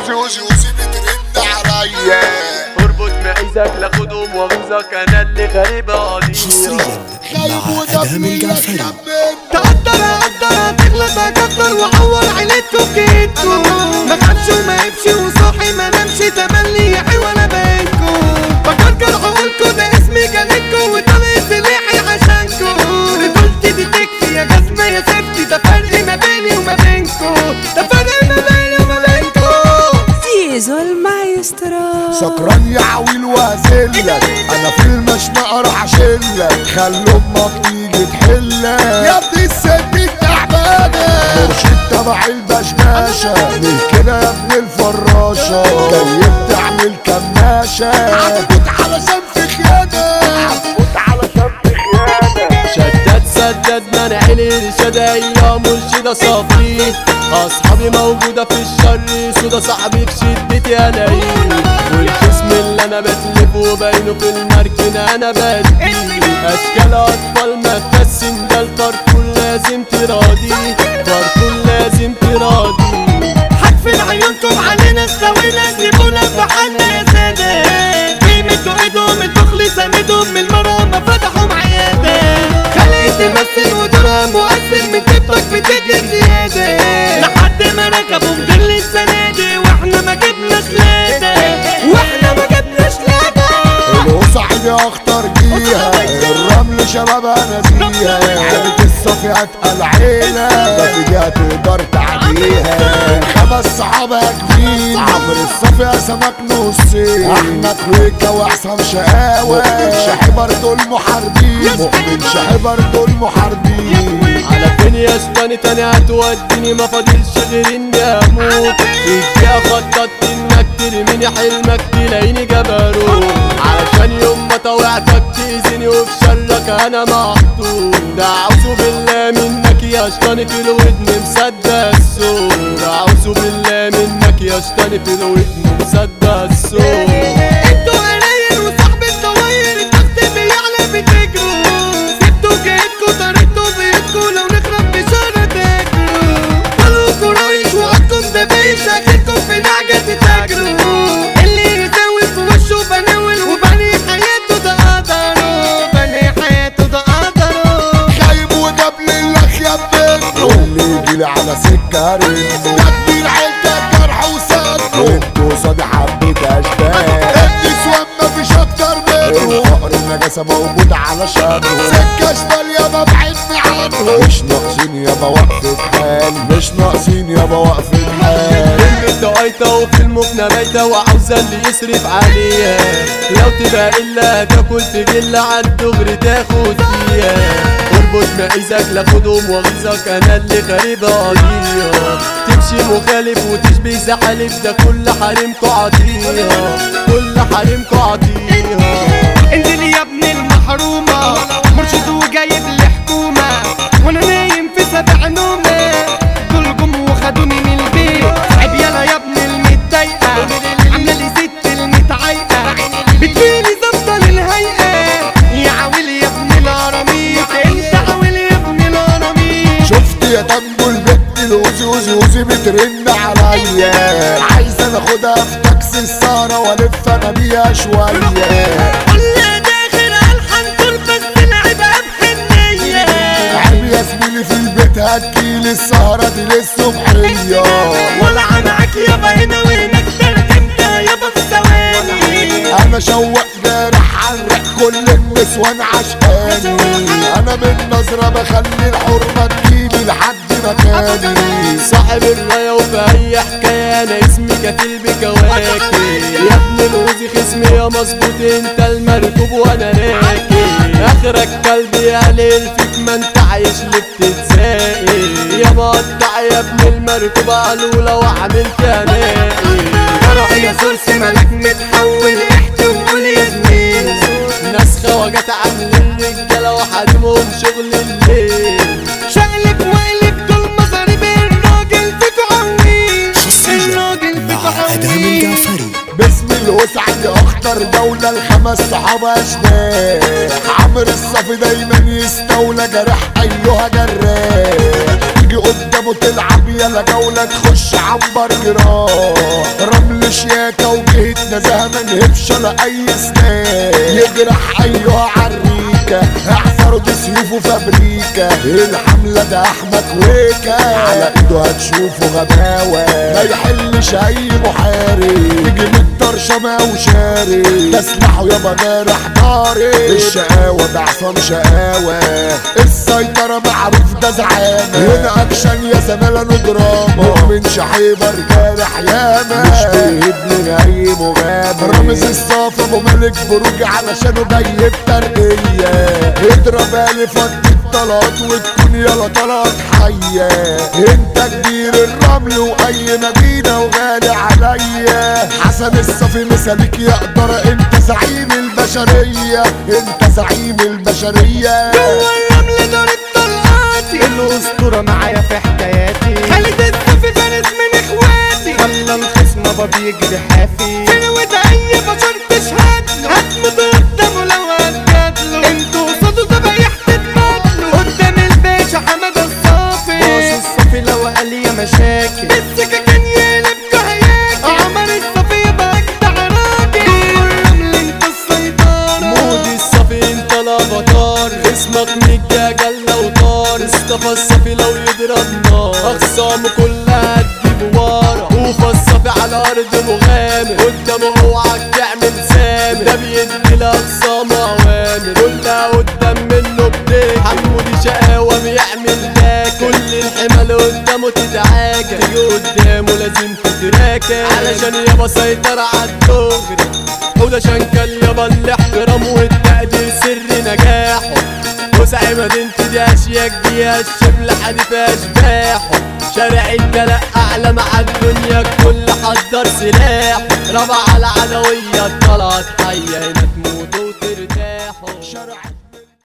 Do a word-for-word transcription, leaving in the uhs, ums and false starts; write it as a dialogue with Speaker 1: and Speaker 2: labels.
Speaker 1: وزي وزي وزي بترن عليا.
Speaker 2: اربط معيزك لاخدهم واغيظك انا اللي غريب قضية.
Speaker 3: حصريا
Speaker 1: خايب
Speaker 3: مع ادهم الجعفري.
Speaker 4: تقدر اقدر تغلط اقدر واعور عيلتكم جيتكم. ما خافش وما يبشي وصاحي ما نامش تملي يحي ولا بينكم. بكركر عقولكم ده اسمي جالتكم وطلعت سلاحي عشانكم. رجولتي دي تكفي يا جزمة يا سيفتي ده فرق ما بيني وما بينكم. ده فرق ما بيني وما بينكم.
Speaker 5: زيزو المايسترو
Speaker 1: سكران يا عويل وازلك انا في المشنقة راح اشيلك. خلي امك تيجي تحلك يا ابني الست تعبانة. مرشد تبع البشباشة ليه كده يا ابن الفراشة جاي بتعمل كماشة. عبود علشان في خيانة عبود علشان في خيانة.
Speaker 2: شدد سدد منع الارشاد يا مرشدة صفي. اصحابي موجودة في الشر سودا صاحبي في شدتي الاقيه. والخصم اللي انا بتلفه باينه في المركن انا بدي. اشكال اطفال ما تبسم ده الكرتون لازم تراضي. كرتون لازم تراضي.
Speaker 4: حتفل عيونكم علينا استوينا سيبونا في حالنا يا سادة. قيمتوا ايدهم الدخل سندهم من المرة ما فتحوا معيادة. خليت تمثل ودورها مؤثر من كتفك بتجري زيادة. لحد ما ركبوا مدل السنة دي واحنا ما جبناش لاده. واحنا ما جبناش لاده.
Speaker 1: الوسعي اخطر جيها الرمل شباب انا فيها. عيلة الصفي اتقل عيلة ما فيها تقدر تعديها. خمس صحابة جديد عمر الصفي يا سمك نصين. احمد خويكا وحسام شقاوة شاحي برضو المحاربين. مؤمن شاحي برضو المحاربين.
Speaker 2: على فين يا اسطاني تاني هتوديني ما فاضلش غير اني اموت. اديها خططت انك ترميني حلمك تلاقيني جبروت. علشان يوم ما طوعتك تأذيني وفي شرك انا محطوط. ده اعوذ بالله منك يا اسطاني في الودن مصدق الصوت. اعوذ بالله منك يا اسطاني في الودن مصدق الصوت.
Speaker 4: انتوا قليل وصاحب الدواير التخت بيعلى بتجروا. سبتوا جيتكوا طريقتوا بيتكوا لو نخرب بشارة تاكلوا. طلعوا رايش وعدكم ده بايش اخركم في نعجة تتاجروا. اللي يزاول في وشه بناول وبني حياته ده قدره. بني حياته ده قدره.
Speaker 1: خايب وجاب للك يا بنت واللي يجيلي على سكة رن. تكبير عيلتك جرح وسد وانتوا صادي حبيت اشباه. النسوان مفيش اكتر منه الفقر النجاسة موجود على شانه. سكة شمال يابا بعدني عنه. مش ناقصين يابا وقفة حال مش ناقصين يابا وقفة حال.
Speaker 2: البنت قايطة وفي المكنة بايتة وعاوزة اللي يصرف عليها. لو تبقى إلا تاكل تجل على الدغري تاخد فيها. اربط معيزك لاخدهم واغيظك انا اللي غريب قضية. تمشي مخالف وتشبه زحالف ده كل حريمكوا عطيها. كل حريمكوا عطيها.
Speaker 4: انزل يا ابن المحرومة مرشد وجايب لي حكومة. وانا نايم في سبع نومة دول جم وخدوني من البيت. عيب يلا يا ابن المتضايقة عاملة لي ست المتعايقة. بتجيلي ظابطة للهيئة يا عويل يا ابن القراميط. انت عويل يا ابن القراميط.
Speaker 1: شفت يا تنجو البت الوزي وزي وزي بترن عليا. عايز انا اخدها في تاكسي السهرة والف انا بيها شوية.
Speaker 4: قلنا داخل الحن طول بس العبها بحنية.
Speaker 1: عيب يا زميلي في البيت هتجيلي السهرة دي للصبحية.
Speaker 4: ولا معاك يابا هنا وهناك ترجمتها يابا في ثواني.
Speaker 1: انا شوق جارح حرق كل النسوان عشقاني. انا من نظرة بخلي الحرمة تجيلي لحد مكاني.
Speaker 2: صاحب الراية وفي اي حكاية انا اسمي كفيل بكواكب. يا ابن الوزي خصمي يا مظبوط انت المركوب وانا راكب. اخرك كلبي قليل فيك ما انت عايش اللي بتتزاقي. يا مقطع يا ابن المركوب قالوا لو عملت اناقي.
Speaker 4: فرع يا سورس ملاك متحول احكي وقول يا زميل.
Speaker 2: ناس خواجات عاملين رجالة وحريمهم شغل الليل.
Speaker 4: شقلب وقلب دول مصاريب الراجل فيكو عويل. الراجل فيكو
Speaker 3: مع ادهم
Speaker 4: عويل.
Speaker 3: الجعفري.
Speaker 1: باسم الوسعي اخطر دولة الخمس صحابة اشباح. عمرو الصفي دايما يستولى جرح ايها جراح. تيجي قدامه تلعب يلا جولة تخش عنبر جراح رمل شياكة وجهة نزاهة منهبش ولا أي سنان يجرح أيها عريكة احذروا دي سيوفه فابريكا الحملة ده أحمد كويكا على إيده هتشوفوا غباوة ما يحلش أي محارب يجي من الطرشمة وشاري تسلحوا يابا جارح ضارب الشقاوة ده عصام شقاوة السيطرة معروف ده زعامة هنا أكشن يا زمالة دراما مؤمن شحيبة رجالة حيامة مش بيهبني أي مغامر رامز الصافي أبو ملك بروج علشانه جاي بترقية اضرب ألف ودي الطلات وتكون يلا طلات حية انت كبير الرمل وأي مدينة وغالي عليا حسن الصافي مثالك يقدر انت زعيم البشرية انت زعيم البشرية
Speaker 4: جوا الرمل دار الطلقاتي الأسطورة معايا في حكاياتي خالد الصافي فارس من اخواتي خلى الخصم بابا بيجري حافي فلوة أي بشر تشهد هتموت قدامه لو هتجادله انتوا قصاده ذبايح تتقاتلوا قدام الباشا حمد الصافي باص الصافي لو قال يا مشاكل السكة كان يقلب كهياكل عمر الصافي يبقى أجدع راجل جوا الرمل انت السيطرة
Speaker 2: مودي الصافي انت الافاتار اسمك ميجا جلة وطار اصطفى الصافي لو يضرب نار اخصامه كلها تجيب ورا وفا الصافي على ارض مغامر قدامه اوعك تعمل سامر ده بيدي لاخصامه اوامر كلها قدام منه بتيجي حمودي شقاوة بيعمل باك كل الحمل قدامه تتعاجى تيجي قدامه لازم تتراكب علشان يابا سيطرة عالدغري وده شنكل يابا الاحترام والتقدير سر نجاحه وسعي مدينتي دي اشياك دي الشبل حديث اشباحه شارع الدلق اعلى مع الدنيا الكل حضر سلاحه رفع على العدوية طلعت حية هنا